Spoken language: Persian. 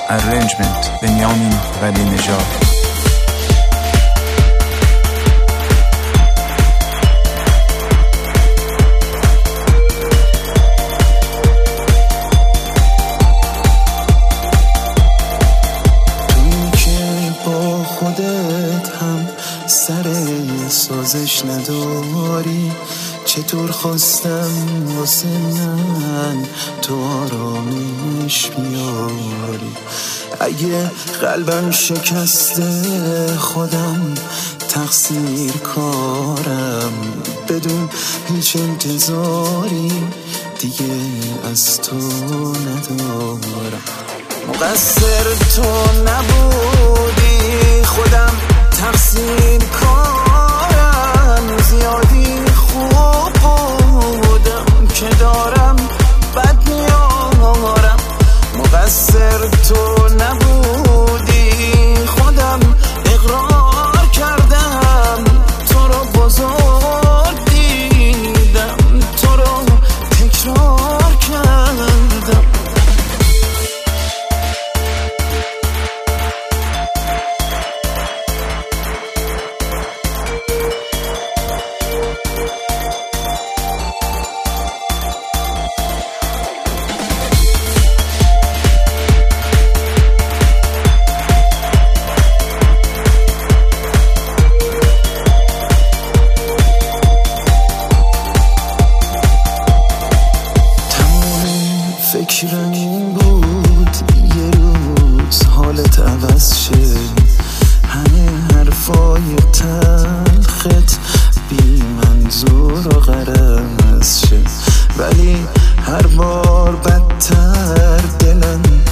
Arrangement بنیامین ولی نژاد. سر سازش نداری، چطور خواستم واسه من تو آرامش بیاری. اگه قلبم شکسته خودم تقصیر کارم، بدون هیچ انتظاری دیگه از تو ندارم. مقصر تو نبودی، خودم تقصیر کارم، زیادی خوب بودم که دارم بد میارم. مقصر تو نبودی، خودم اقرار کردم، تو رو بزرگ دیدم، تو رو تکرار کردم. فکرم این بود یه روز حالت عوض شه، همه حرفای تلخت بی منظور و غرض شه، ولی هر بار بدتر دلم